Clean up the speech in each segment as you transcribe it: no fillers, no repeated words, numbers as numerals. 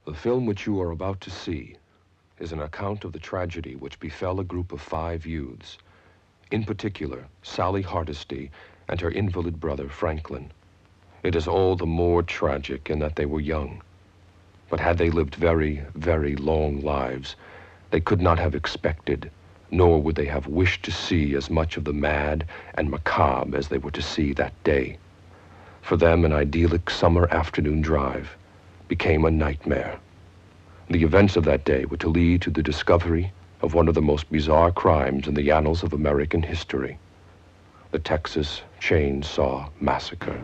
The film which you are about to see is an account of the tragedy which befell a group of 5 youths, in particular, Sally Hardesty and her invalid brother, Franklin. It is all the more tragic in that they were young. But had they lived very, very long lives, they could not have expected, nor would they have wished to see as much of the mad and macabre as they were to see that day. For them, an idyllic summer afternoon drive became a nightmare. The events of that day were to lead to the discovery of one of the most bizarre crimes in the annals of American history, the Texas Chainsaw Massacre.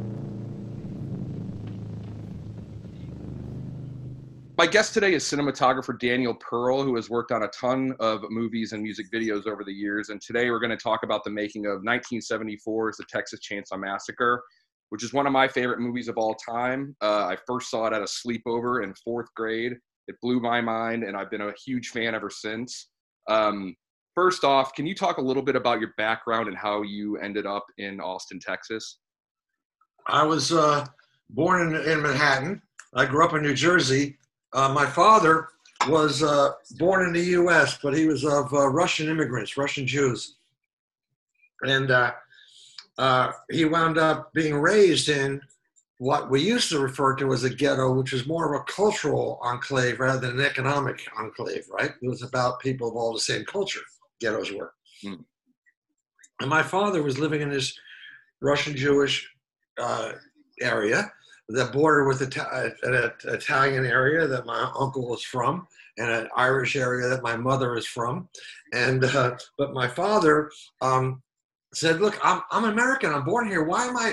My guest today is cinematographer Daniel Pearl, who has worked on a ton of movies and music videos over the years. And today we're going to talk about the making of 1974's The Texas Chainsaw Massacre, which is one of my favorite movies of all time. I first saw it at a sleepover in 4th grade. It blew my mind, and I've been a huge fan ever since. First off, can you talk a little bit about your background and how you ended up in Austin, Texas? I was born in Manhattan. I grew up in New Jersey. My father was born in the U.S., but he was of Russian immigrants, Russian Jews. And he wound up being raised in what we used to refer to as a ghetto, which was more of a cultural enclave rather than an economic enclave, right? It was about people of all the same culture, ghettos were. Mm. And my father was living in this Russian Jewish area that bordered with an Italian area that my uncle was from, and an Irish area that my mother is from. And but my father said, "Look, I'm American. I'm born here. Why am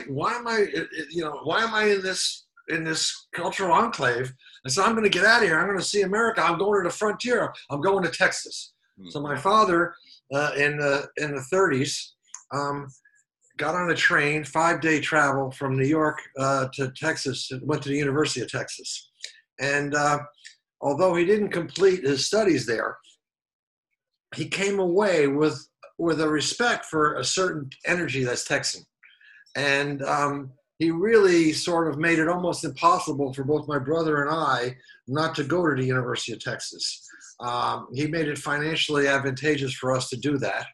I in this cultural enclave?" I said, "I'm going to get out of here. I'm going to see America. I'm going to the frontier. I'm going to Texas." Mm-hmm. So my father, in the 30s, got on a train, 5-day travel from New York to Texas. Went to the University of Texas, and although he didn't complete his studies there, he came away with a respect for a certain energy that's Texan. And he really sort of made it almost impossible for both my brother and I not to go to the University of Texas. He made it financially advantageous for us to do that.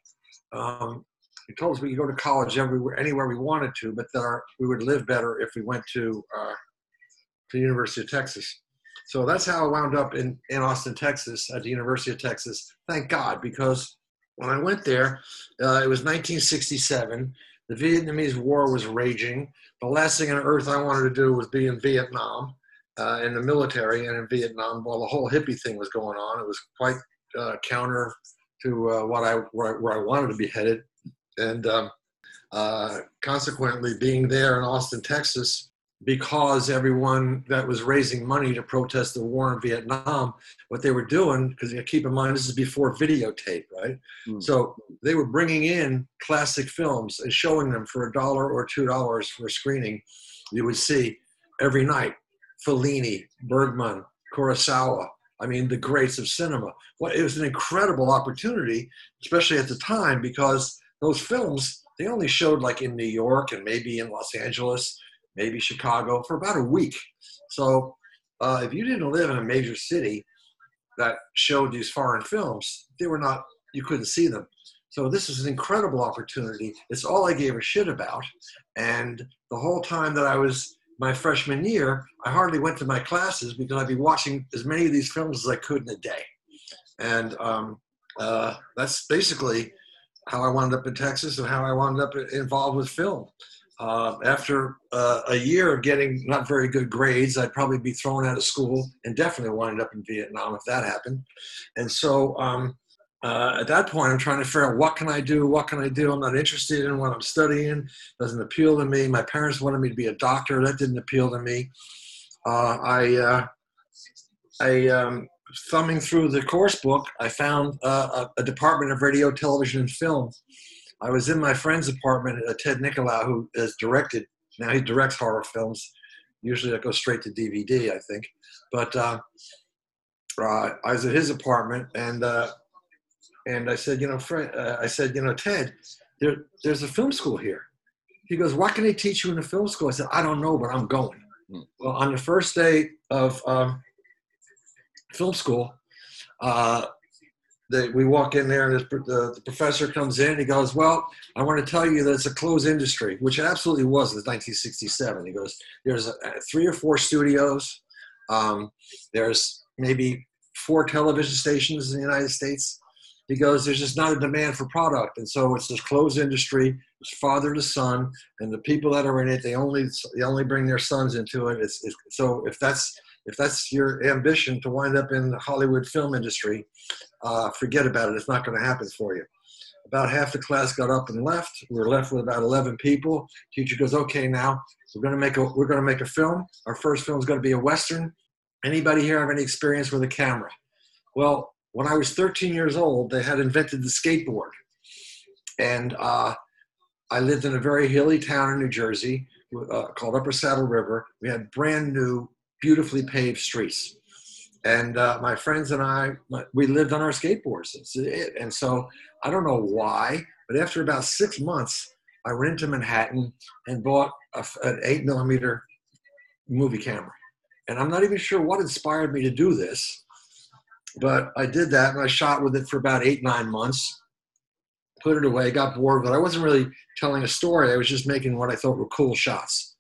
He told us we could go to college anywhere we wanted to, but that we would live better if we went to the University of Texas. So that's how I wound up in Austin, Texas, at the University of Texas. Thank God, because when I went there, it was 1967. The Vietnamese War was raging. The last thing on earth I wanted to do was be in Vietnam, in the military and in Vietnam while the whole hippie thing was going on. It was quite counter to where I wanted to be headed. And consequently, being there in Austin, Texas, because everyone that was raising money to protest the war in Vietnam, what they were doing, because you keep in mind, this is before videotape, right? Mm. So they were bringing in classic films and showing them for $1 or $2 for a screening. You would see every night Fellini, Bergman, Kurosawa. I mean, the greats of cinema. Well, it was an incredible opportunity, especially at the time, because those films, they only showed like in New York and maybe in Los Angeles, maybe Chicago, for about a week. So if you didn't live in a major city that showed these foreign films, you couldn't see them. So this is an incredible opportunity. It's all I gave a shit about. And the whole time that I was my freshman year, I hardly went to my classes because I'd be watching as many of these films as I could in a day. And that's basically how I wound up in Texas and how I wound up involved with film. After a year of getting not very good grades, I'd probably be thrown out of school and definitely wind up in Vietnam if that happened. And so at that point, I'm trying to figure out what can I do? I'm not interested in what I'm studying. Doesn't appeal to me. My parents wanted me to be a doctor. That didn't appeal to me. Thumbing through the course book, I found a department of radio, television, and film. I was in my friend's apartment, Ted Nicolau, who has directed. Now he directs horror films. Usually that goes straight to DVD, I think. But I was at his apartment, and I said, Ted, there's a film school here. He goes, what can they teach you in the film school? I said, I don't know, but I'm going. Well, on the first day of film school. We walk in there, and the professor comes in. He goes, "Well, I want to tell you that it's a closed industry," which it absolutely was in 1967. He goes, "There's 3 or 4 studios. There's maybe 4 television stations in the United States." He goes, "There's just not a demand for product, and so it's this closed industry. It's father to son, and the people that are in it, they only bring their sons into it. So if that's your ambition to wind up in the Hollywood film industry, forget about it. It's not going to happen for you." About half the class got up and left. We were left with about 11 people. Teacher goes, "Okay, now we're going to make a film. Our first film is going to be a Western. Anybody here have any experience with a camera?" Well, when I was 13 years old, they had invented the skateboard, and I lived in a very hilly town in New Jersey called Upper Saddle River. We had brand new, beautifully paved streets. And my friends and I, we lived on our skateboards. That's it. And so I don't know why, but after about 6 months, I went into Manhattan and bought an 8mm movie camera. And I'm not even sure what inspired me to do this, but I did that, and I shot with it for about 8-9 months, put it away, got bored, but I wasn't really telling a story. I was just making what I thought were cool shots.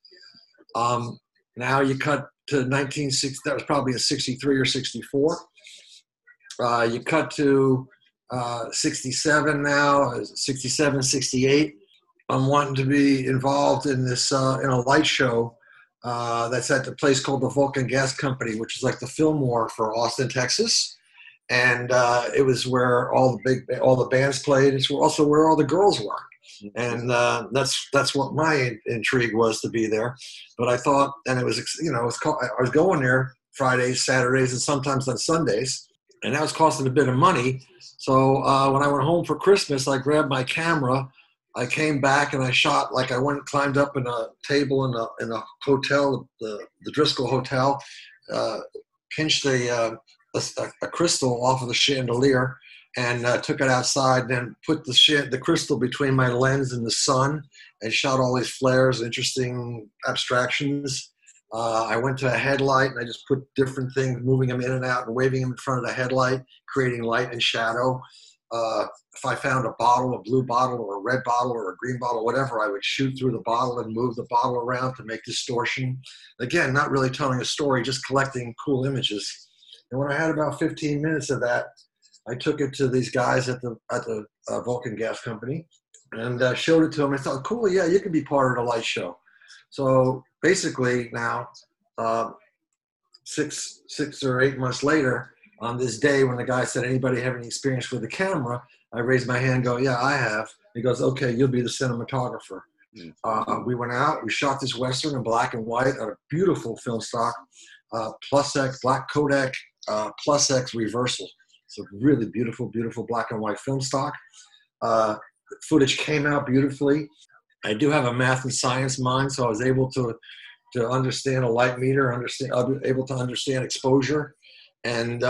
Now you cut to 1960, that was probably a 63 or 64. You cut to 67 now, 67, 68. I'm wanting to be involved in this, in a light show that's at the place called the Vulcan Gas Company, which is like the Fillmore for Austin, Texas. And it was where all the bands played. It's also where all the girls were. And that's what my intrigue was, to be there. But I thought, and it was, I was going there Fridays, Saturdays, and sometimes on Sundays, and that was costing a bit of money. So when I went home for Christmas, I grabbed my camera. I came back and I shot, like I climbed up in a table in a hotel, the Driscoll Hotel, pinched a crystal off of the chandelier, and took it outside, and then put the crystal between my lens and the sun, and shot all these flares, interesting abstractions. I went to a headlight, and I just put different things, moving them in and out and waving them in front of the headlight, creating light and shadow. If I found a bottle, a blue bottle or a red bottle or a green bottle, whatever, I would shoot through the bottle and move the bottle around to make distortion. Again, not really telling a story, just collecting cool images. And when I had about 15 minutes of that, I took it to these guys at the Vulcan Gas Company and showed it to them. I thought, cool, yeah, you can be part of the light show. So basically now, 6 or 8 months later, on this day when the guy said, "Anybody have any experience with the camera?" I raised my hand and go, "Yeah, I have." He goes, "Okay, you'll be the cinematographer." We went out, we shot this Western in black and white on a beautiful film stock, Plus X, black Kodak, Plus X reversal. It's a really beautiful, beautiful black and white film stock. Footage came out beautifully. I do have a math and science mind, so I was able to understand a light meter, able to understand exposure. And,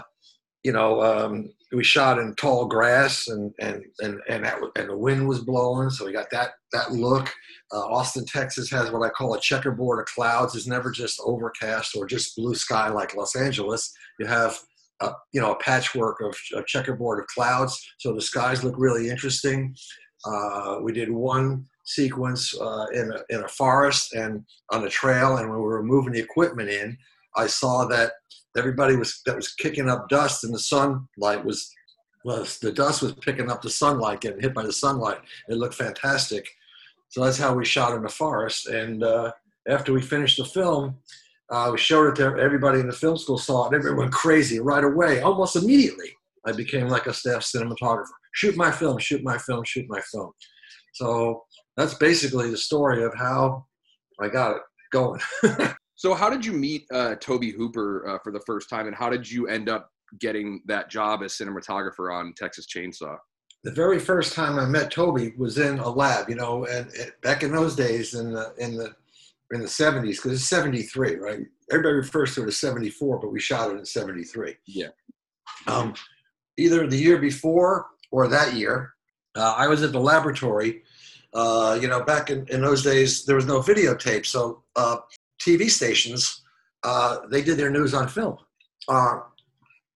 we shot in tall grass, and the wind was blowing, so we got that look. Austin, Texas has what I call a checkerboard of clouds. It's never just overcast or just blue sky like Los Angeles. You have a patchwork of a checkerboard of clouds, so the skies look really interesting. We did one sequence in a forest and on a trail, and when we were moving the equipment in, I saw that everybody was kicking up dust, and the sunlight the dust was picking up the sunlight, getting hit by the sunlight. It looked fantastic. So that's how we shot in the forest. And after we finished the film, we showed it to everybody in the film school, saw it, and everyone went crazy right away. Almost immediately, I became like a staff cinematographer. Shoot my film, shoot my film, shoot my film. So that's basically the story of how I got it going. So how did you meet Tobe Hooper for the first time, and how did you end up getting that job as cinematographer on Texas Chainsaw? The very first time I met Tobe was in a lab, and back in those days in the 70s, because it's 73, right? Everybody refers to it as 74, but we shot it in 73. Yeah. Either the year before or that year, I was at the laboratory. Back in those days, there was no videotape, so TV stations, they did their news on film.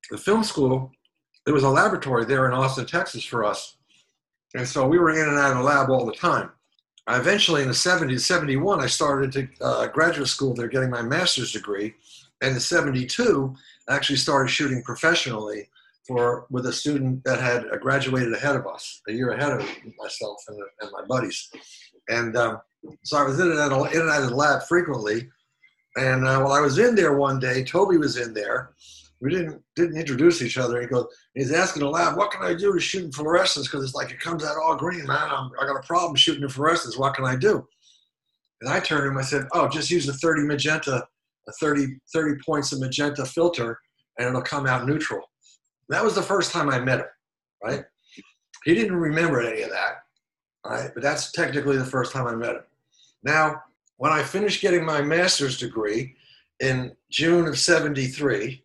the film school, there was a laboratory there in Austin, Texas for us. And so we were in and out of the lab all the time. Eventually in the 70s, 71, I started to graduate school there getting my master's degree. And in 72, I actually started shooting professionally with a student that had graduated ahead of us, a year ahead of myself and my buddies. And so I was in and out of the lab frequently. And while I was in there one day, Toby was in there. We didn't introduce each other. He's asking the lab, what can I do to shoot in fluorescence? Because it's like it comes out all green, man. I got a problem shooting in fluorescence. What can I do? And I turned to him. I said, oh, just use a 30 magenta, a 30 points of magenta filter, and it'll come out neutral. That was the first time I met him, right? He didn't remember any of that, right? But that's technically the first time I met him. Now, when I finished getting my master's degree in June of 73,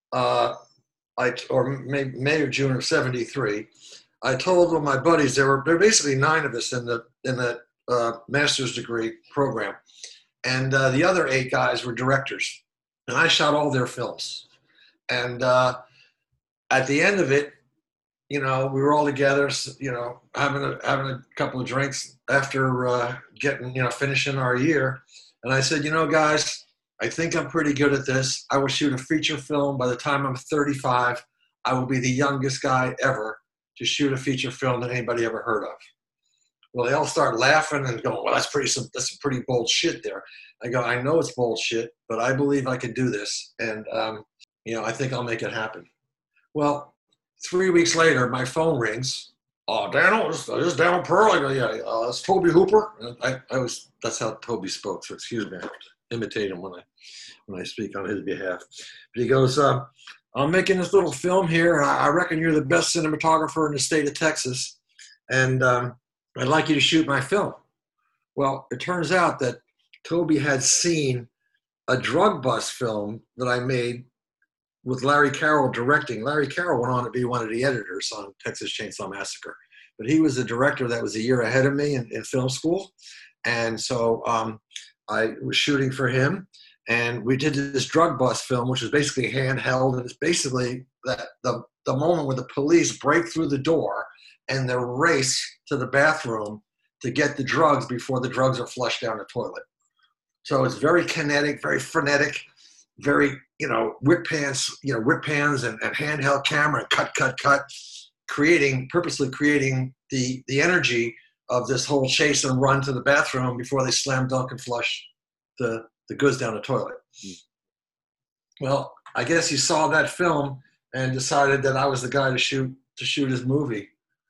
or May or June of 73, I told all my buddies, there were basically 9 of us in the master's degree program. And the other 8 guys were directors. And I shot all their films. And at the end of it, we were all together, having a couple of drinks after finishing our year. And I said, guys, I think I'm pretty good at this. I will shoot a feature film. By the time I'm 35, I will be the youngest guy ever to shoot a feature film that anybody ever heard of. Well, they all start laughing and going, well, that's some pretty bold shit there. I go, I know it's bold shit, but I believe I can do this. And, I think I'll make it happen. Well, 3 weeks later, my phone rings. Oh, Daniel, this is Daniel Pearl. I go, yeah, it's Toby Hooper. And that's how Toby spoke, so excuse me. I imitate him when I speak on his behalf. But he goes, I'm making this little film here, and I reckon you're the best cinematographer in the state of Texas, and I'd like you to shoot my film. Well, it turns out that Toby had seen a drug bust film that I made with Larry Carroll directing. Larry Carroll went on to be one of the editors on Texas Chainsaw Massacre, but he was the director that was a year ahead of me in film school. And so I was shooting for him, and we did this drug bust film, which is basically handheld, and it's basically that the moment where the police break through the door and the race to the bathroom to get the drugs before the drugs are flushed down the toilet. So it's very kinetic, very frenetic, very, whip pans and handheld camera, cut, purposely creating the energy of this whole chase and run to the bathroom before they slam dunk and flush the goods down the toilet. Well, I guess he saw that film and decided that I was the guy to shoot his movie.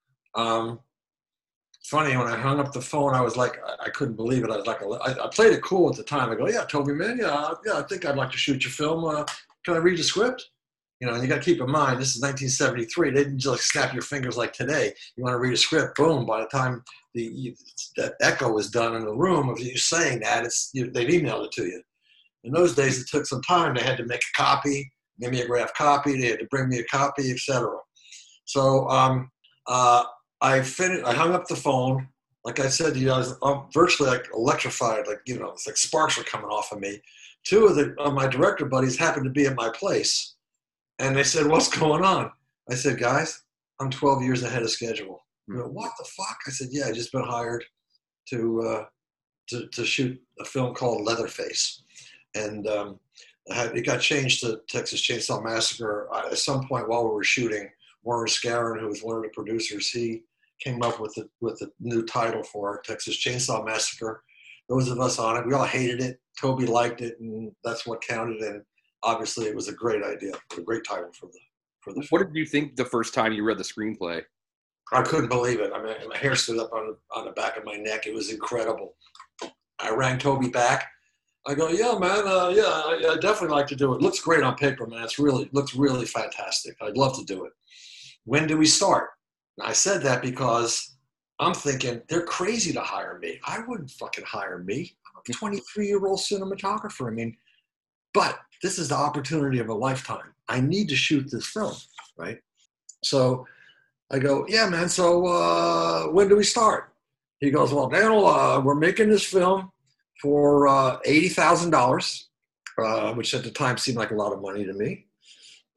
Funny, when I hung up the phone, I was like, I couldn't believe it. I was like, I played it cool at the time. I go, yeah, Toby, man, yeah, I think I'd like to shoot your film. Can I read the script? And you got to keep in mind, this is 1973. They didn't just snap your fingers like today. You want to read a script, boom. By the time that echo was done in the room of you saying that, they've emailed it to you. In those days, it took some time. They had to make a copy, mimeograph copy. They had to bring me a copy, etc. So I hung up the phone. Like I said to you, I was virtually like electrified. It's like sparks were coming off of me. 2 of my director buddies happened to be at my place. And they said, what's going on? I said, guys, I'm 12 years ahead of schedule. They go, what the fuck? I said, yeah, I just been hired to shoot a film called Leatherface. And it got changed to Texas Chainsaw Massacre. At some point while we were shooting, Warren Scarron, who was one of the producers, he came up with a new title for Texas Chainsaw Massacre. Those of us on it, we all hated it. Toby liked it, and that's what counted. And obviously, it was a great idea, a great title for the film. What did you think the first time you read the screenplay? I couldn't believe it. I mean, my hair stood up on the back of my neck. It was incredible. I rang Toby back. I go, yeah, man, I'd definitely like to do it. Looks great on paper, man. Looks really fantastic. I'd love to do it. When do we start? And I said that because I'm thinking they're crazy to hire me. I wouldn't fucking hire me. I'm a 23-year-old cinematographer. But this is the opportunity of a lifetime. I need to shoot this film, right? So I go, yeah, man, so when do we start? He goes, well, Daniel, we're making this film for $80,000, which at the time seemed like a lot of money to me.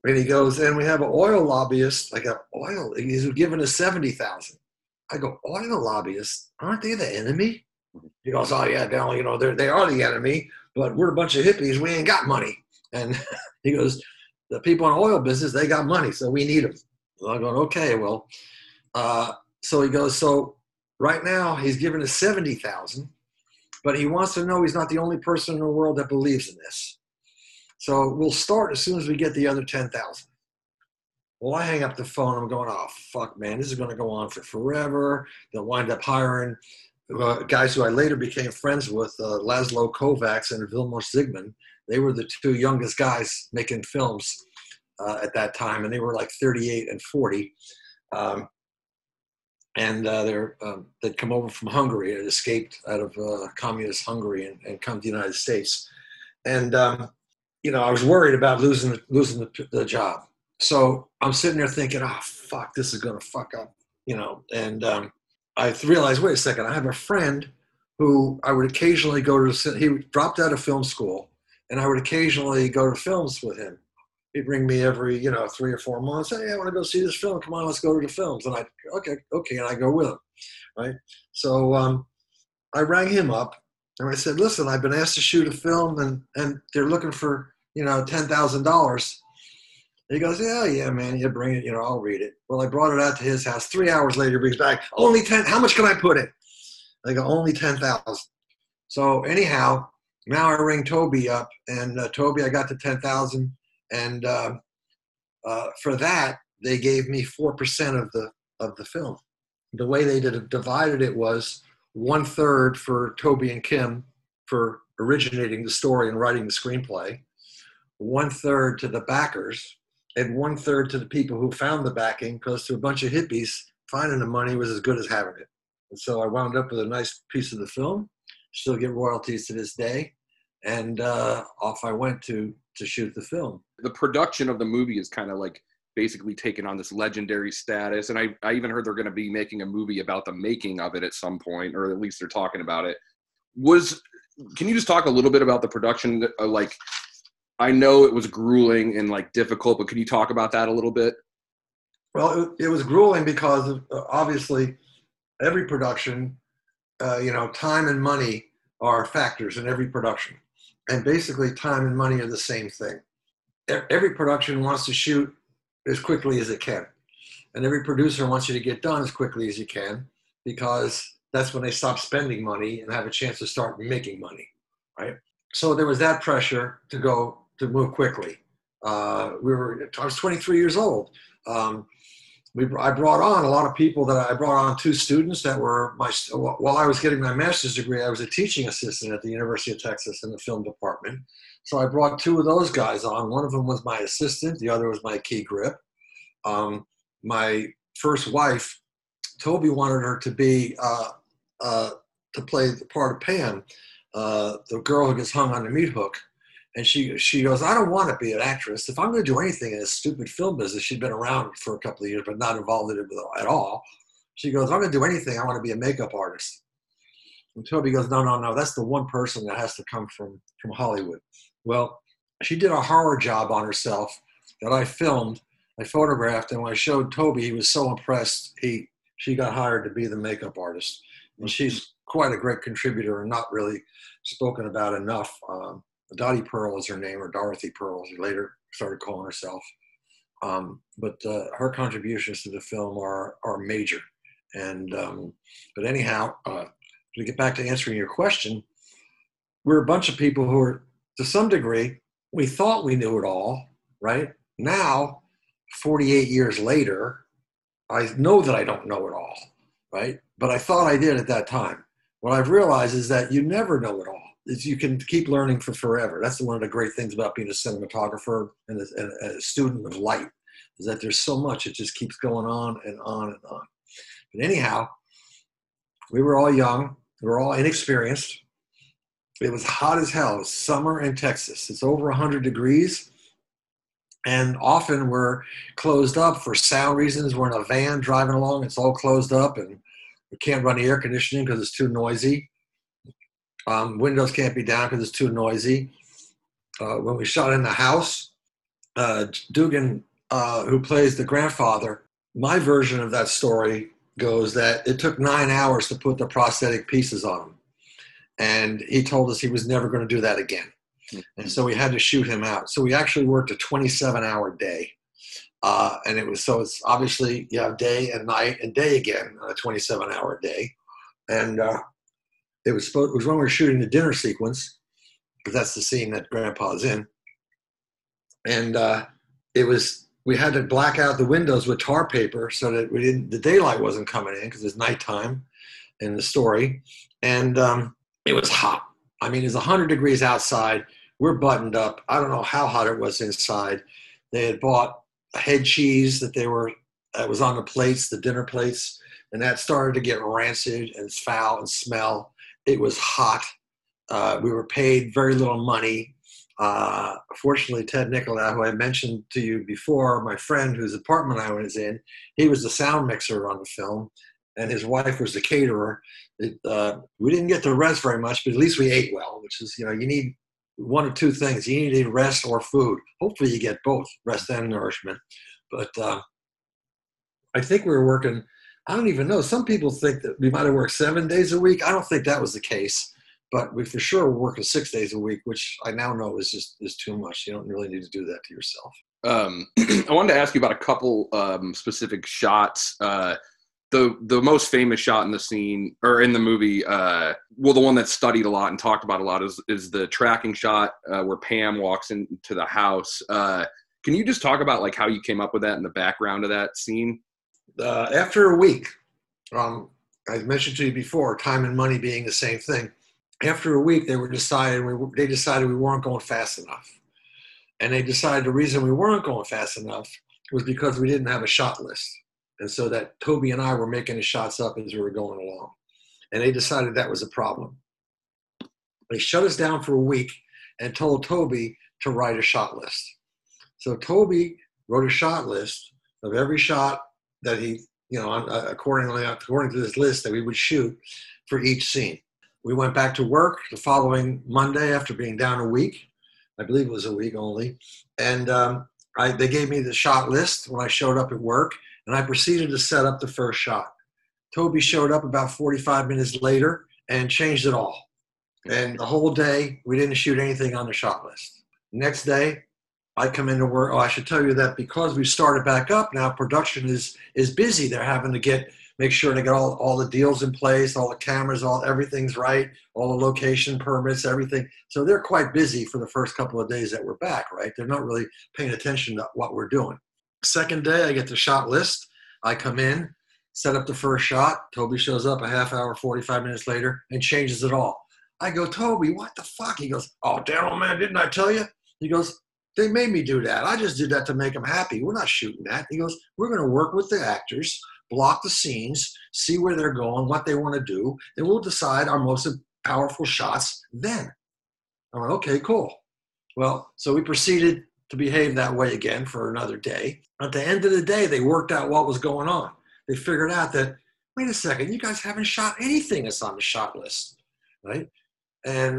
And he goes, and we have an oil lobbyist. I go, oil? He's giving us 70,000. I go, oil lobbyists? Aren't they the enemy? He goes, oh yeah, Dell, they are the enemy, but we're a bunch of hippies. We ain't got money. And he goes, the people in the oil business, they got money, so we need them. So I'm going, okay, well, so he goes, so right now he's giving us 70,000, but he wants to know he's not the only person in the world that believes in this. So we'll start as soon as we get the other 10,000. Well, I hang up the phone. I'm going, oh, fuck, man, this is going to go on for forever. They'll wind up hiring guys who I later became friends with, Laszlo Kovacs and Vilmos Zsigmond. They were the two youngest guys making films at that time, and they were like 38 and 40. They'd come over from Hungary. Had escaped out of communist Hungary and come to the United States. And, I was worried about losing the job. So I'm sitting there thinking, oh, fuck, this is going to fuck up, And I realized, wait a second, I have a friend who I would occasionally go to, he dropped out of film school, and I would occasionally go to films with him. He'd ring me every, 3 or 4 months. Hey, I want to go see this film. Come on, let's go to the films. And okay. And I go with him, right? So I rang him up, and I said, listen, I've been asked to shoot a film, and they're looking for, $10,000. He goes, yeah, man, you bring it, I'll read it. Well, I brought it out to his house. 3 hours later, he brings back, only 10, how much can I put in? I go, only 10,000. So anyhow, now I ring Toby up, and Toby, I got to 10,000. And for that, they gave me 4% of the film. The way they divided it was 1/3 for Toby and Kim for originating the story and writing the screenplay, 1/3 to the backers, and 1/3 to the people who found the backing, because to a bunch of hippies, finding the money was as good as having it. And so I wound up with a nice piece of the film, still get royalties to this day, and off I went to shoot the film. The production of the movie is kind of like basically taken on this legendary status. And I even heard they're going to be making a movie about the making of it at some point, or at least they're talking about it. Can you just talk a little bit about the production? I know it was grueling and difficult, but can you talk about that a little bit? Well, it was grueling because of, obviously every production, time and money are factors in every production. And basically time and money are the same thing. Every production wants to shoot as quickly as it can. And every producer wants you to get done as quickly as you can, because that's when they stop spending money and have a chance to start making money, right? So there was that pressure to move quickly. I was 23 years old. I brought on a lot of people. I brought on 2 students that were while I was getting my master's degree, I was a teaching assistant at the University of Texas in the film department. So I brought 2 of those guys on. One of them was my assistant. The other was my key grip. My first wife, Toby, wanted her to be, to play the part of Pam, the girl who gets hung on the meat hook. And she goes, I don't want to be an actress. If I'm going to do anything in this stupid film business, she'd been around for a couple of years, but not involved in it at all. She goes, I'm going to do anything. I want to be a makeup artist. And Toby goes, no. That's the one person that has to come from Hollywood. Well, she did a horror job on herself that I filmed, I photographed. And when I showed Toby, he was so impressed. She got hired to be the makeup artist. And she's quite a great contributor and not really spoken about enough. Dottie Pearl is her name, or Dorothy Pearl, as she later started calling herself. But her contributions to the film are major. And but anyhow, to get back to answering your question, we're a bunch of people who are, to some degree, we thought we knew it all, right? Now, 48 years later, I know that I don't know it all, right? But I thought I did at that time. What I've realized is that you never know it all. You can keep learning for forever. That's one of the great things about being a cinematographer and a student of light, is that there's so much, it just keeps going on and on and on. But anyhow, we were all young. We were all inexperienced. It was hot as hell. It was summer in Texas. It's over 100 degrees. And often we're closed up for sound reasons. We're in a van driving along. It's all closed up, and we can't run the air conditioning because it's too noisy. Windows can't be down because it's too noisy. When we shot in the house, Dugan, who plays the grandfather, my version of that story goes that it took 9 hours to put the prosthetic pieces on him. And he told us he was never going to do that again. And so we had to shoot him out. So we actually worked a 27-hour day. And it's obviously you have day and night and day again on a 27-hour day. And it was when we were shooting the dinner sequence, because that's the scene that Grandpa's in. And we had to black out the windows with tar paper so that the daylight wasn't coming in because it's nighttime in the story. And it was hot. I mean, it's 100 degrees outside. We're buttoned up. I don't know how hot it was inside. They had bought a head cheese that was on the plates, the dinner plates, and that started to get rancid and foul and smell. It was hot. We were paid very little money. Fortunately, Ted Nicolau, who I mentioned to you before, my friend whose apartment I was in, he was the sound mixer on the film, and his wife was the caterer. We didn't get to rest very much, but at least we ate well, which is, you need one of two things. You need rest or food. Hopefully you get both, rest and nourishment. But I think we were working, I don't even know. Some people think that we might have worked 7 days a week. I don't think that was the case. But we for sure were working 6 days a week, which I now know is too much. You don't really need to do that to yourself. I wanted to ask you about a couple specific shots. The most famous shot in the scene or in the movie, the one that's studied a lot and talked about a lot is the tracking shot where Pam walks into the house. Can you just talk about like how you came up with that and the background of that scene? After a week, I mentioned to you before, time and money being the same thing. After a week, they decided we weren't going fast enough. And they decided the reason we weren't going fast enough was because we didn't have a shot list. And so that Toby and I were making the shots up as we were going along. And they decided that was a problem. They shut us down for a week and told Toby to write a shot list. So Toby wrote a shot list of every shot that he, according to this list that we would shoot for each scene. We went back to work the following Monday after being down a week. I believe it was a week only. And they gave me the shot list when I showed up at work, and I proceeded to set up the first shot. Toby showed up about 45 minutes later and changed it all. And the whole day, we didn't shoot anything on the shot list. Next day, I come into work. Oh, I should tell you that because we started back up now, production is busy. They're having to make sure they get all the deals in place, all the cameras, everything's right, all the location permits, everything. So they're quite busy for the first couple of days that we're back, right? They're not really paying attention to what we're doing. Second day, I get the shot list. I come in, set up the first shot. Toby shows up a half hour, 45 minutes later, and changes it all. I go, Toby, what the fuck? He goes, oh, Daryl, man, didn't I tell you? He goes, they made me do that. I just did that to make them happy. We're not shooting that. He goes, we're going to work with the actors, block the scenes, see where they're going, what they want to do, and we'll decide our most powerful shots then. I went, okay, cool. Well, so we proceeded to behave that way again for another day. At the end of the day, they worked out what was going on. They figured out that, wait a second, you guys haven't shot anything that's on the shot list, right? And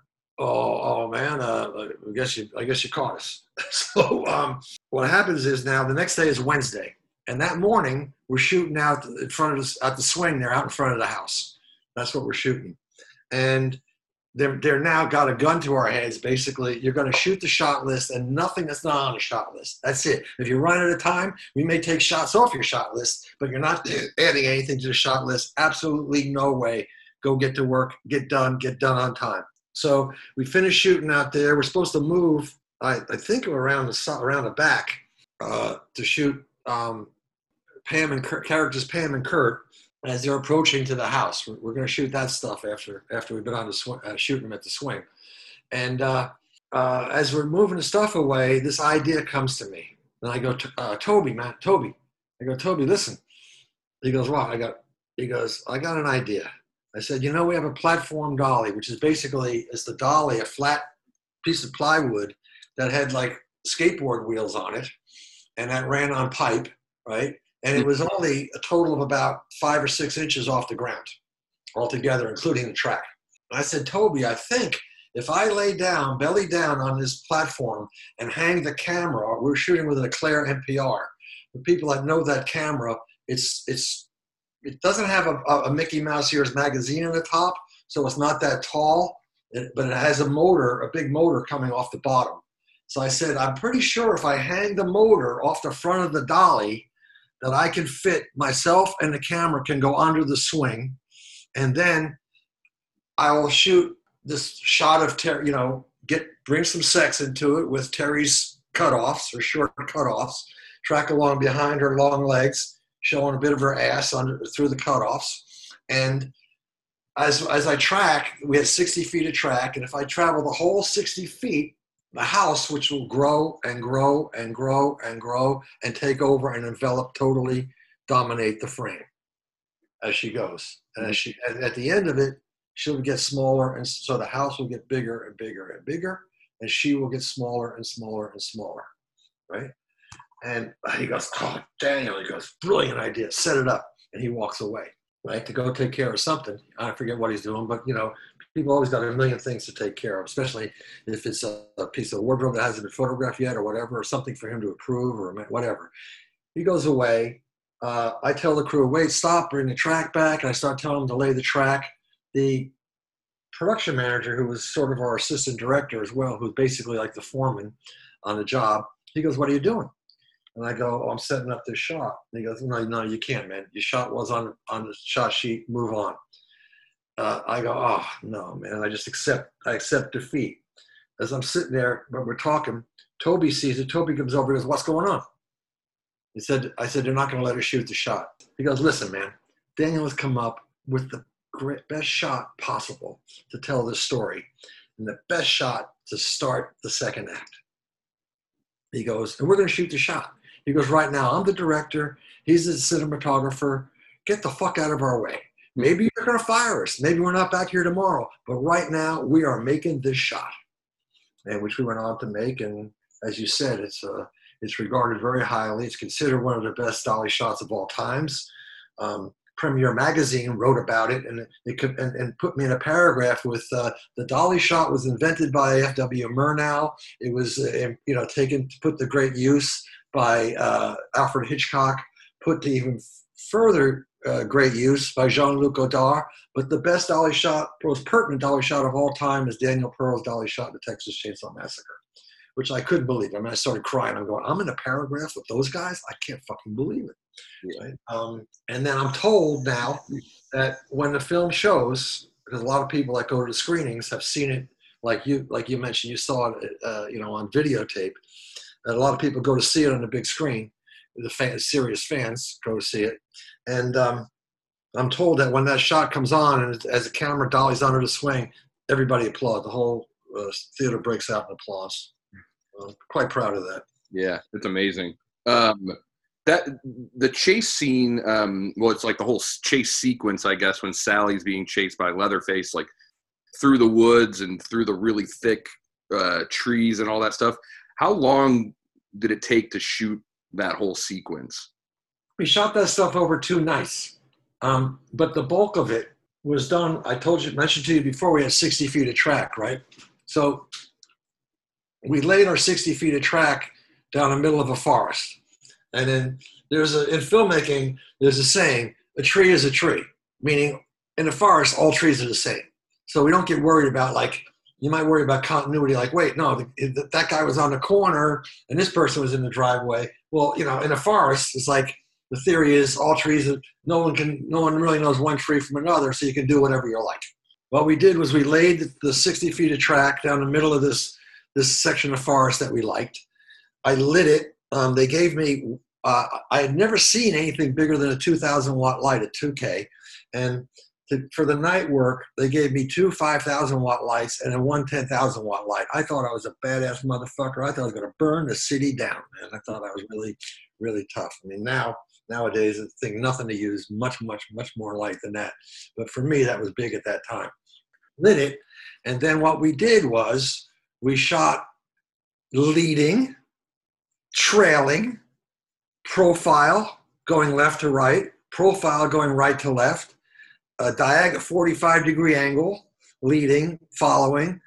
man, I guess you caught us. So what happens is now the next day is Wednesday, and that morning we're shooting out in front of us at the swing there, out in front of the house. That's what we're shooting, and they're now got a gun to our heads. Basically, you're going to shoot the shot list and nothing that's not on the shot list. That's it. If you run out of time, we may take shots off your shot list, but you're not adding anything to the shot list. Absolutely no way. Go get to work, get done on time. So we finished shooting out there. We're supposed to move, I think around the back to shoot Pam and Kurt, characters Pam and Kurt as they're approaching to the house. We're going to shoot that stuff after we've been on the shooting them at the swing. And as we're moving the stuff away, this idea comes to me. And I go, Toby. I go, Toby, listen. He goes, what? He goes, I got an idea. I said, we have a platform dolly, which is basically, it's the dolly, a flat piece of plywood that had like skateboard wheels on it, and that ran on pipe, right? And it was only a total of about 5 or 6 inches off the ground altogether, including the track. And I said, Toby, I think If I lay down, belly down on this platform and hang the camera, we're shooting with an Eclair MPR. The people that know that camera, it doesn't have a Mickey Mouse Ears magazine on the top, so it's not that tall, but it has a motor, a big motor coming off the bottom. So I said, I'm pretty sure if I hang the motor off the front of the dolly, that I can fit myself and the camera can go under the swing. And then I will shoot this shot of Terry, you know, bring some sex into it with Terry's cutoffs or short cutoffs, track along behind her long legs, showing a bit of her ass through the cutoffs. And as I track, we had 60 feet of track. And if I travel the whole 60 feet, the house, which will grow and grow and grow and grow and take over and envelop, totally dominate the frame as she goes. And at the end of it, she'll get smaller, and so the house will get bigger and bigger and bigger, and she will get smaller and smaller and smaller, right? And he goes, oh, Daniel, he goes, brilliant idea, set it up. And he walks away, right, to go take care of something. I forget what he's doing, but, you know, people always got a million things to take care of, especially if it's a piece of wardrobe that hasn't been photographed yet or whatever, or something for him to approve or whatever. He goes away. I tell the crew, wait, stop, bring the track back. And I start telling them to lay the track. The production manager, who was sort of our assistant director as well, who's basically like the foreman on the job, he goes, what are you doing? And I go, oh, I'm setting up this shot. And he goes, no, you can't, man. Your shot was on the shot sheet. Move on. I go, oh, no, man. I accept defeat. As I'm sitting there, but we're talking, Toby sees it. Toby comes over and goes, what's going on? I said, they're not going to let her shoot the shot. He goes, listen, man, Daniel has come up with the best shot possible to tell this story and the best shot to start the second act. He goes, and we're going to shoot the shot. He goes, right now, I'm the director. He's the cinematographer. Get the fuck out of our way. Maybe you're going to fire us. Maybe we're not back here tomorrow. But right now, we are making this shot, and which we went on to make. And as you said, it's regarded very highly. It's considered one of the best dolly shots of all times. Premiere Magazine wrote about it and put me in a paragraph with the dolly shot was invented by F.W. Murnau. It was taken to put to great use by Alfred Hitchcock, put to even further great use by Jean-Luc Godard. But the best dolly shot, most pertinent dolly shot of all time is Daniel Pearl's dolly shot in the Texas Chainsaw Massacre, which I couldn't believe. I mean, I started crying. I'm going, I'm in a paragraph with those guys? I can't fucking believe it. Yeah. Right? And then I'm told now that when the film shows, because a lot of people that go to the screenings have seen it, like you mentioned, you saw it, on videotape. That a lot of people go to see it on the big screen. The serious fans go to see it, and I'm told that when that shot comes on and as the camera dollies under the swing, everybody applauds. The whole theater breaks out in applause. I'm quite proud of that. Yeah, it's amazing. That the chase scene, it's like the whole chase sequence, I guess, when Sally's being chased by Leatherface, like through the woods and through the really thick trees and all that stuff. How long did it take to shoot that whole sequence? We shot that stuff over 2 nights, but the bulk of it was done. I mentioned to you before, we had 60 feet of track, right? So we laid our 60 feet of track down the middle of a forest. And then in filmmaking, there's a saying, a tree is a tree, meaning in the forest, all trees are the same. So we don't get worried about, like, you might worry about continuity, like, wait, no, that guy was on the corner and this person was in the driveway. Well, in a forest, it's like, the theory is all trees, no one really knows one tree from another, so you can do whatever you like. What we did was we laid the 60 feet of track down the middle of this section of forest that we liked. I lit it. They gave me, I had never seen anything bigger than a 2,000 watt light at 2K. And for the night work, they gave me 2 5,000 watt lights and one 10,000 watt light. I thought I was a badass motherfucker. I thought I was going to burn the city down, man. I thought I was really, really tough. I mean, nowadays, I think nothing to use much, much, much more light than that. But for me, that was big at that time. Lit it. And then what we did was we shot leading, trailing, profile going left to right, profile going right to left, a 45-degree angle, leading, following,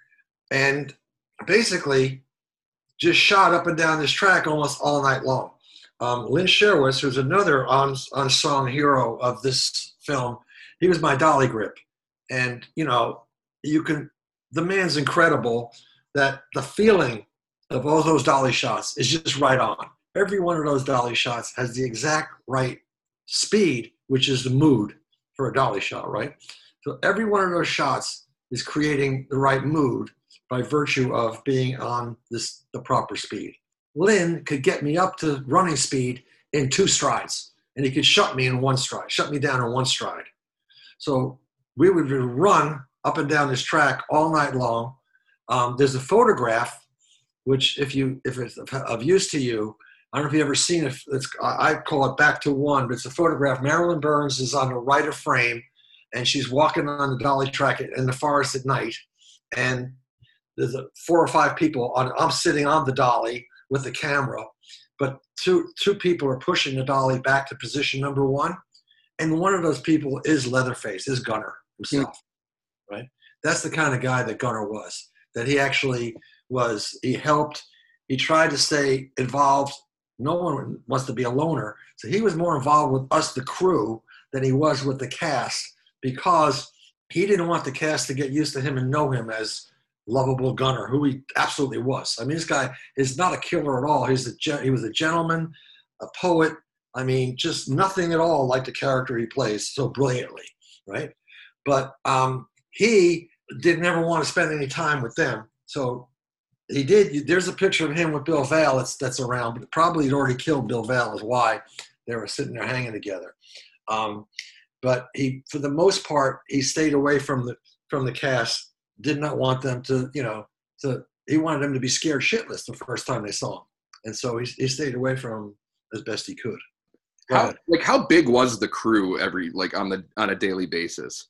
and basically just shot up and down this track almost all night long. Lynn Sherwitz, who's another unsung hero of this film, he was my dolly grip. And, the man's incredible, that the feeling of all those dolly shots is just right on. Every one of those dolly shots has the exact right speed, which is the mood for a dolly shot, right? So every one of those shots is creating the right mood by virtue of being on the proper speed. Lynn could get me up to running speed in 2 strides, and he could shut me in 1 stride, shut me down in 1 stride. So we would run up and down this track all night long. There's a photograph, which if it's of use to you, I don't know if you've ever seen it. I call it Back to One, but it's a photograph. Marilyn Burns is on the right of frame, and she's walking on the dolly track in the forest at night. And there's 4 or 5 people. I'm sitting on the dolly with the camera, but two people are pushing the dolly back to position number 1. And one of those people is Leatherface, is Gunner himself, right? That's the kind of guy that Gunner was, that he actually was. He helped. He tried to stay involved. No one wants to be a loner. So he was more involved with us, the crew, than he was with the cast, because he didn't want the cast to get used to him and know him as lovable Gunner, who he absolutely was. I mean, this guy is not a killer at all. He was a gentleman, a poet. I mean, just nothing at all like the character he plays so brilliantly, right? But he didn't ever want to spend any time with them. So he did. There's a picture of him with Bill Vale that's around, but probably he'd already killed Bill Vale, is why they were sitting there hanging together. But he, for the most part, he stayed away from the cast. Did not want them to, he wanted them to be scared shitless the first time they saw him. And so he stayed away from them as best he could. How big was the crew on a daily basis?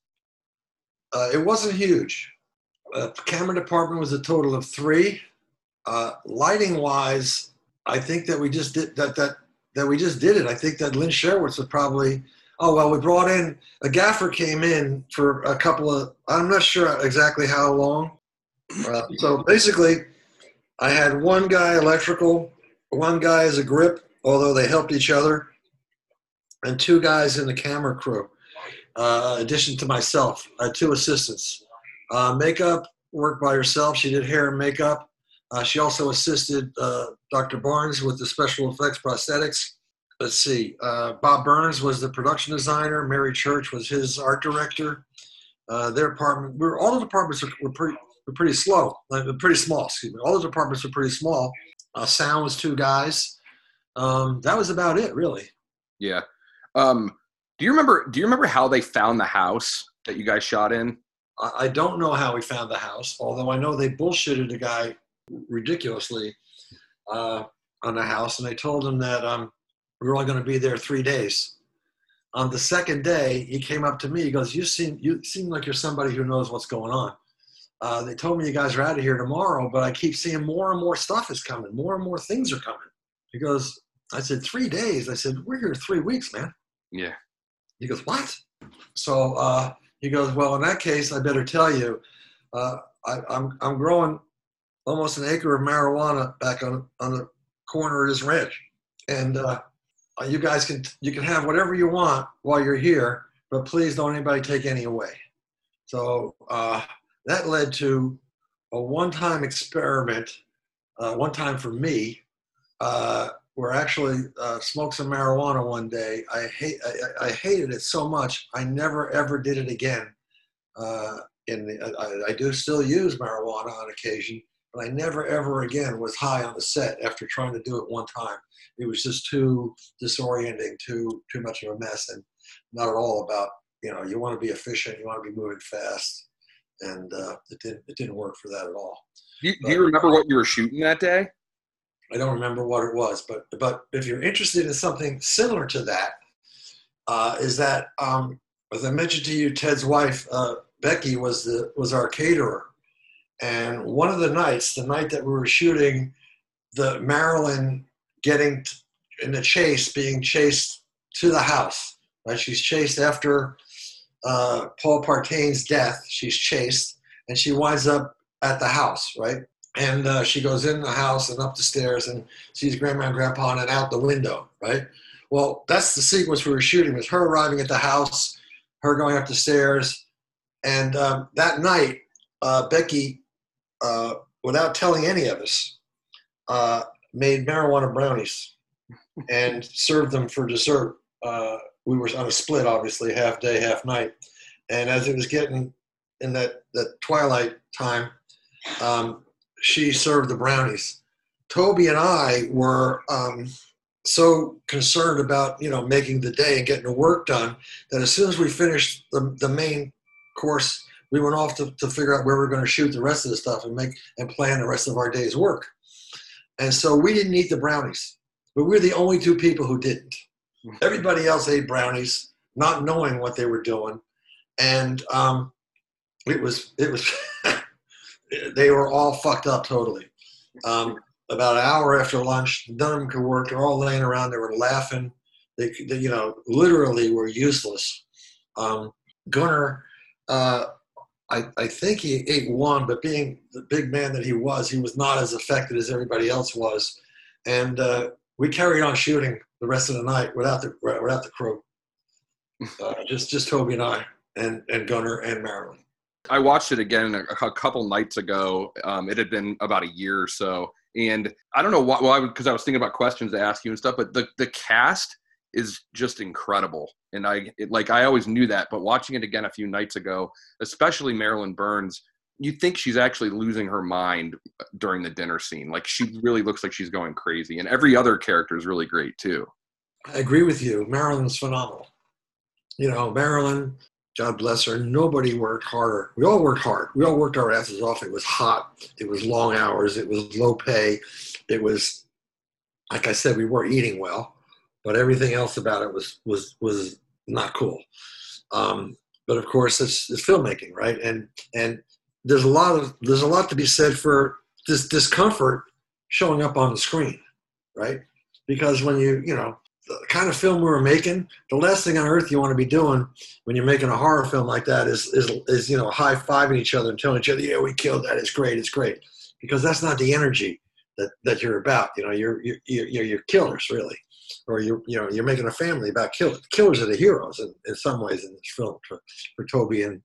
It wasn't huge. The camera department was a total of 3. Lighting wise, I think that we just did that we just did it. I think that Lynn Sherwitz was probably, we brought in, a gaffer came in for a couple of, I'm not sure exactly how long. So basically, I had one guy electrical, one guy as a grip, although they helped each other, and 2 guys in the camera crew. In addition to myself, I had 2 assistants. Makeup worked by herself. She did hair and makeup. She also assisted Dr. Barnes with the special effects prosthetics. Let's see. Bob Burns was the production designer. Mary Church was his art director. Their department, all the departments were pretty slow, pretty small. Excuse me. All the departments were pretty small. Sound was 2 guys. That was about it, really. Yeah. Do you remember how they found the house that you guys shot in? I don't know how we found the house, although I know they bullshitted the guy ridiculously on the house, and they told him that we were only going to be there 3 days. On the second day, he came up to me. He goes, "You seem like you're somebody who knows what's going on. They told me you guys are out of here tomorrow, but I keep seeing more and more stuff is coming. More and more things are coming." He goes, I said, 3 days. I said, "We're here 3 weeks, man." Yeah. He goes, "What?" So he goes, "Well, in that case, I better tell you, I'm growing almost an acre of marijuana back on the corner of this ranch, and you guys can have whatever you want while you're here, but please don't anybody take any away." So that led to a one-time experiment, one time for me, where I actually smoked some marijuana one day. I hated it so much, I never ever did it again. I do still use marijuana on occasion, but I never ever again was high on the set after trying to do it one time. It was just too disorienting, too much of a mess, and not at all about, you want to be efficient, you want to be moving fast, and it didn't work for that at all. Do you remember what you were shooting that day? I don't remember what it was, but if you're interested in something similar to that, is that as I mentioned to you, Ted's wife Becky was our caterer, and one of the nights, the night that we were shooting the Marilyn getting in the chase, being chased to the house, right? She's chased after Paul Partain's death. She's chased, and she winds up at the house, right? And she goes in the house and up the stairs and sees Grandma and Grandpa and out the window, right? Well, that's the sequence we were shooting, was her arriving at the house, her going up the stairs. And that night, Becky, without telling any of us, made marijuana brownies and served them for dessert. We were on a split, obviously, half day, half night. And as it was getting in that twilight time, she served the brownies. Toby and I were so concerned about, making the day and getting the work done that as soon as we finished the main course, we went off to figure out where we were going to shoot the rest of the stuff and plan the rest of our day's work. And so we didn't eat the brownies, but we're the only two people who didn't. Everybody else ate brownies, not knowing what they were doing. And it was they were all fucked up totally. About an hour after lunch, none of them could work. They're all laying around. They were laughing. They literally were useless. Gunnar, I think he ate one, but being the big man that he was not as affected as everybody else was. And we carried on shooting the rest of the night without the crew. Just Toby and I and Gunnar and Marilyn. I watched it again a couple nights ago. It had been about a year or so. And I don't know why, because I was thinking about questions to ask you and stuff, but the cast is just incredible. And I always knew that, but watching it again a few nights ago, especially Marilyn Burns, you think she's actually losing her mind during the dinner scene. Like, she really looks like she's going crazy. And every other character is really great too. I agree with you. Marilyn's phenomenal. Marilyn, God bless her, nobody worked harder. We all worked hard. We all worked our asses off. It was hot. It was long hours. It was low pay. It was, like I said, we weren't eating well, but everything else about it was not cool. But of course, it's filmmaking, right? And there's a lot to be said for this discomfort showing up on the screen, right? Because when the kind of film we were making, the last thing on earth you want to be doing when you're making a horror film like that is high-fiving each other and telling each other, yeah, we killed that, it's great. Because that's not the energy that you're about. You're killers, really. Or you're making a family about killers. Killers are the heroes in some ways in this film for Toby and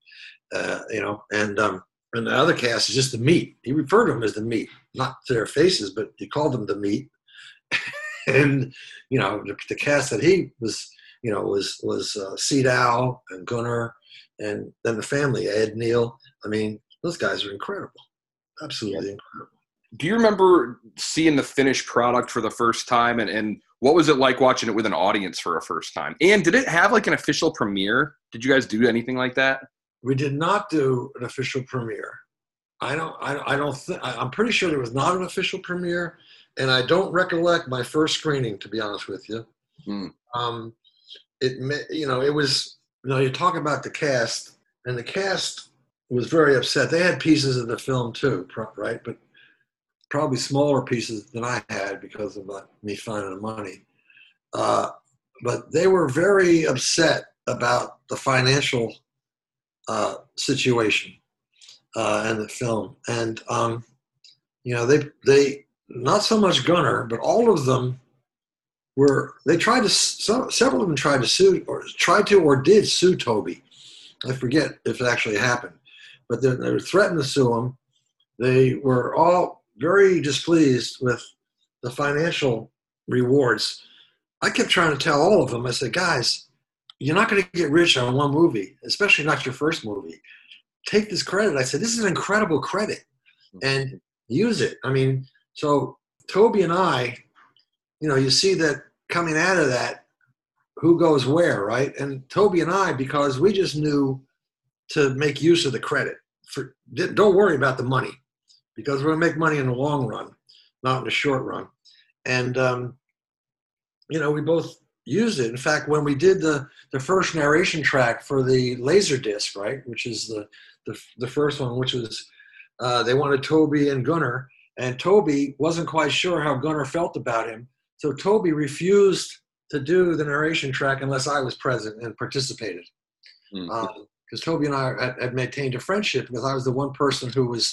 the other cast is just the meat. He referred to them as the meat, not to their faces, but he called them the meat. And the cast that he was Seedow and Gunnar, and then the family, Ed, Neil. I mean, those guys are incredible, absolutely incredible. Do you remember seeing the finished product for the first time, and what was it like watching it with an audience for a first time? And did it have like an official premiere? Did you guys do anything like that? We did not do an official premiere. I'm pretty sure there was not an official premiere. And I don't recollect my first screening, to be honest with you. It was, you talk about the cast, and the cast was very upset. They had pieces of the film too, right? But probably smaller pieces than I had because of me finding the money. But they were very upset about the financial situation in the film. And, they not so much Gunnar, but all of them several of them tried to sue or did sue Toby. I forget if it actually happened, but they were threatened to sue him. They were all very displeased with the financial rewards. I kept trying to tell all of them, I said, guys, you're not going to get rich on one movie, especially not your first movie. Take this credit. I said, this is an incredible credit, and use it. I mean, so Toby and I, you see that coming out of that, who goes where, right? And Toby and I, because we just knew to make use of the credit. Don't worry about the money, because we're going to make money in the long run, not in the short run. And, we both used it. In fact, when we did the first narration track for the Laserdisc, right, which is the first one, which was, they wanted Toby and Gunnar. And Toby wasn't quite sure how Gunnar felt about him. So Toby refused to do the narration track unless I was present and participated. Because Toby and I had maintained a friendship, because I was the one person who was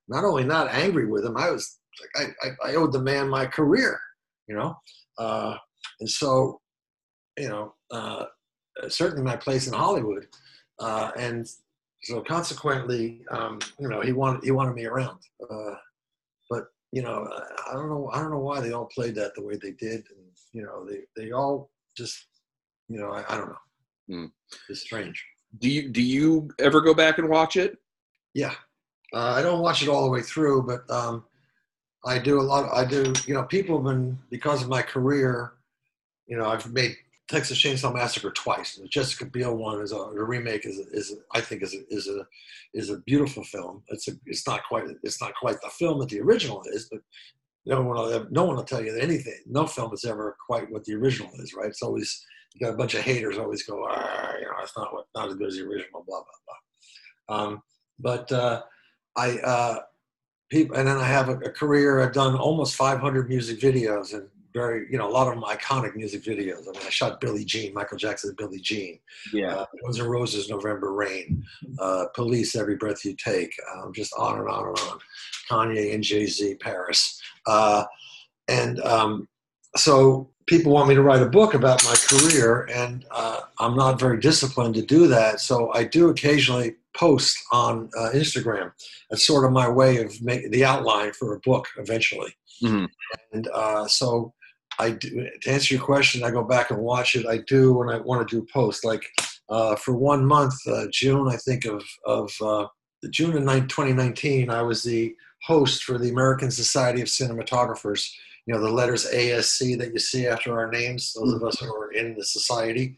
not only not angry with him, I was like, I owed the man my career, you know? And so, you know, certainly my place in Hollywood. And so consequently, you know, he wanted me around. But, you know, I don't know why they all played that the way they did. And, you know, they all just, you know, I don't know. It's strange. Do you ever go back and watch it? Yeah. I don't watch it all the way through, but I do you know, people have been, because of my career, you know, I've made Texas Chainsaw Massacre twice. The Jessica Biel one is a remake. I think is a beautiful film. It's not quite the film that the original is, but no one will tell you anything. No film is ever quite what the original is, right? It's always, you got a bunch of haters always go, you know, it's not as good as the original, blah blah blah. But people, and then I have a career. I've done almost 500 music videos, and you know, a lot of them iconic music videos. I mean, I shot Billie Jean, Michael Jackson's Billie Jean. Yeah. Guns N' Roses, November Rain. Police, Every Breath You Take. Just on and on and on. Kanye and Jay-Z, Paris. So people want me to write a book about my career, and I'm not very disciplined to do that. So I do occasionally post on Instagram. That's sort of my way of making the outline for a book eventually. Mm-hmm. And so I do, to answer your question, I go back and watch it. I do when I want to do posts. Like for 1 month, June, I think of June of 2019, I was the host for the American Society of Cinematographers. You know, the letters ASC that you see after our names, those of us who are in the society.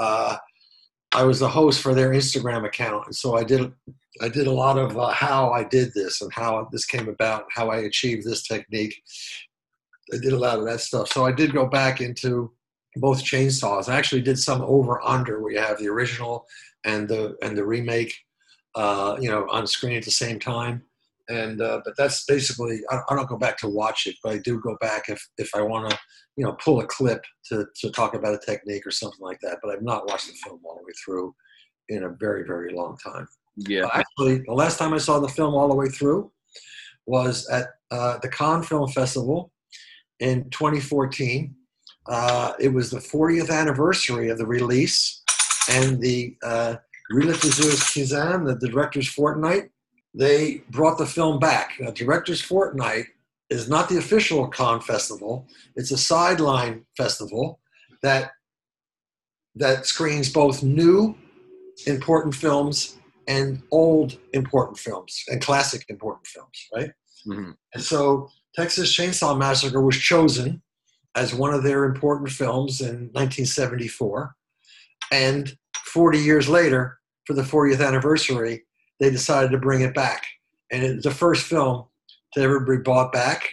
I was the host for their Instagram account. And so I did a lot of how I did this and how this came about, how I achieved this technique. I did a lot of that stuff. So I did go back into both chainsaws. I actually did some over under where you have the original and the remake, you know, on screen at the same time. And but that's basically, I don't go back to watch it, but I do go back if I want to, you know, pull a clip to talk about a technique or something like that. But I've not watched the film all the way through in a very, very long time. Yeah. Actually, the last time I saw the film all the way through was at the Cannes Film Festival in 2014. It was the 40th anniversary of the release, and the Réalisateurs Quinzaine, the director's fortnight, they brought the film back. Now, Director's Fortnight is not the official Cannes Festival. It's a sideline festival that screens both new important films and old important films and classic important films, right? Mm-hmm. And so Texas Chainsaw Massacre was chosen as one of their important films in 1974. And 40 years later, for the 40th anniversary, they decided to bring it back. And it's the first film to ever be brought back,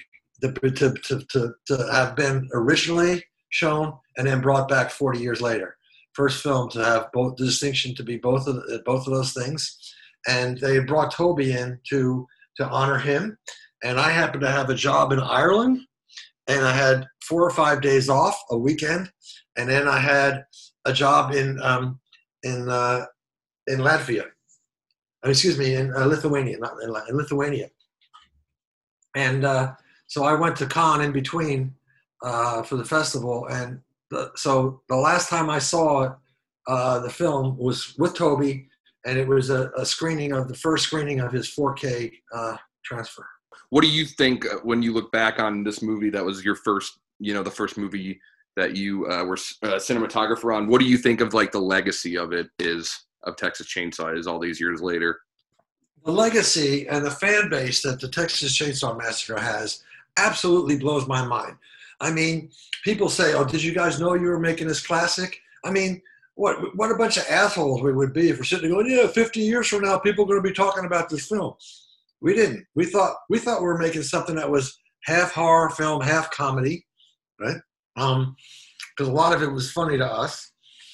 to have been originally shown and then brought back 40 years later. First film to have both the distinction to be both of those things. And they brought Toby in to honor him. And I happened to have a job in Ireland, and I had 4 or 5 days off, a weekend, and then I had a job in Latvia. Excuse me, in Lithuania, not in Lithuania. And so I went to Cannes in between for the festival. And so the last time I saw the film was with Toby, and it was the first screening of his 4K transfer. What do you think when you look back on this movie that was your first, you know, the first movie that you were a cinematographer on? What do you think of like the legacy of it of Texas Chainsaw is all these years later? The legacy and the fan base that the Texas Chainsaw Massacre has absolutely blows my mind. I mean, people say, "Oh, did you guys know you were making this classic?" I mean, what a bunch of assholes we would be if we're sitting there going, "Yeah, 50 years from now, people are going to be talking about this film." We didn't. We thought we were making something that was half horror film, half comedy, right? Because a lot of it was funny to us.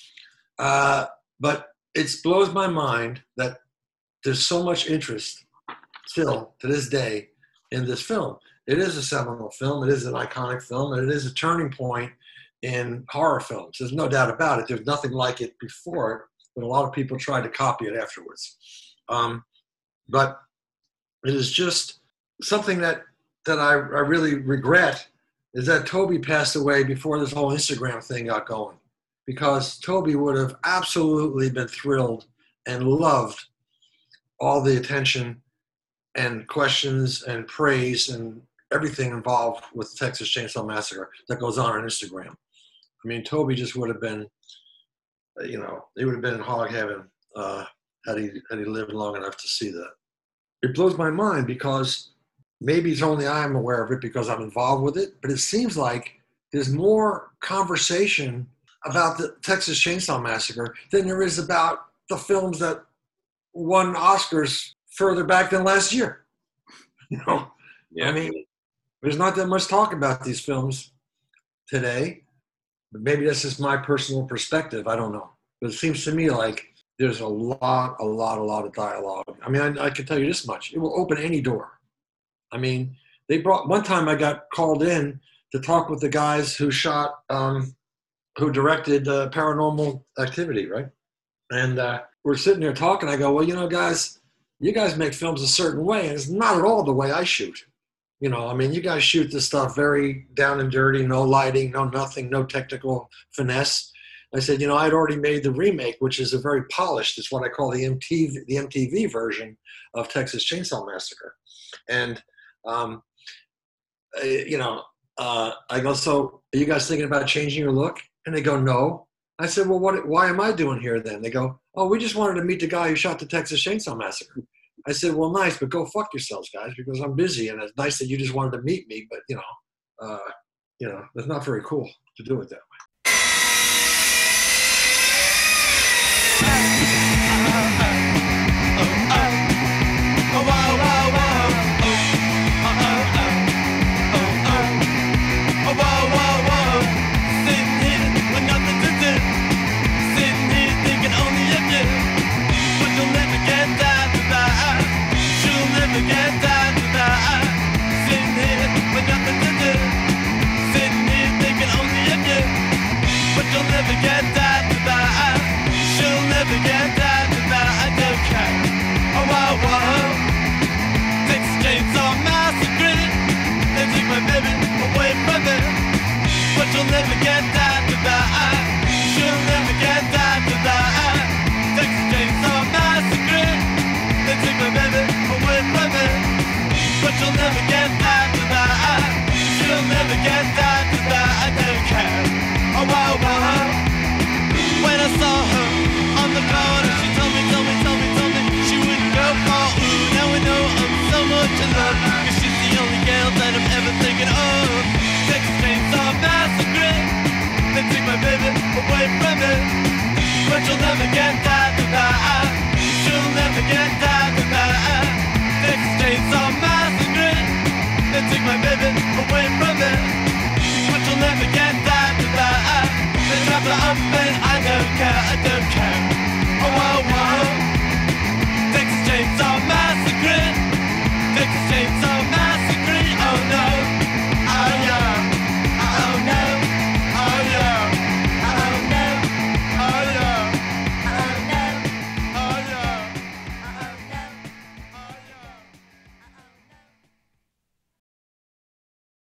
But it blows my mind that there's so much interest still to this day in this film. It is a seminal film. It is an iconic film, and it is a turning point in horror films. There's no doubt about it. There's nothing like it before it, but a lot of people tried to copy it afterwards. But it is just something that I really regret is that Toby passed away before this whole Instagram thing got going, because Toby would have absolutely been thrilled and loved all the attention and questions and praise and everything involved with the Texas Chainsaw Massacre that goes on Instagram. I mean, Toby just would have been, he would have been in hog heaven had he lived long enough to see that. It blows my mind because maybe it's only I'm aware of it because I'm involved with it, but it seems like there's more conversation about the Texas Chainsaw Massacre than there is about the films that won Oscars further back than last year. Yeah. I mean, there's not that much talk about these films today, but maybe that's just my personal perspective. I don't know. But it seems to me like there's a lot of dialogue. I mean, I can tell you this much. It will open any door. I mean, one time I got called in to talk with the guys who who directed Paranormal Activity, right? And we're sitting there talking. I go, well, guys, you guys make films a certain way, and it's not at all the way I shoot. I mean, you guys shoot this stuff very down and dirty, no lighting, no nothing, no technical finesse. I said, I'd already made the remake, which is a very polished, it's what I call the MTV version of Texas Chainsaw Massacre. And, I go, so are you guys thinking about changing your look? And they go, no. I said, well, why am I doing here then? They go, oh, we just wanted to meet the guy who shot the Texas Chainsaw Massacre. I said, well, nice, but go fuck yourselves, guys, because I'm busy, and it's nice that you just wanted to meet me, but, it's not very cool to do it that way. You'll never get that to that. She'll never get that to that. Texas Chainsaw Massacre. They took my baby away from me, but you'll never get that to that. She'll never get that to that. I don't care. Oh wow wow. When I saw her on the corner, she told me she wouldn't go for ooh. Now I know I'm so much in love, 'cause she's the only girl that I'm ever thinking of. Texas Chainsaw Massacre. They took my baby away from me, but you'll never get that to that. She'll never get that.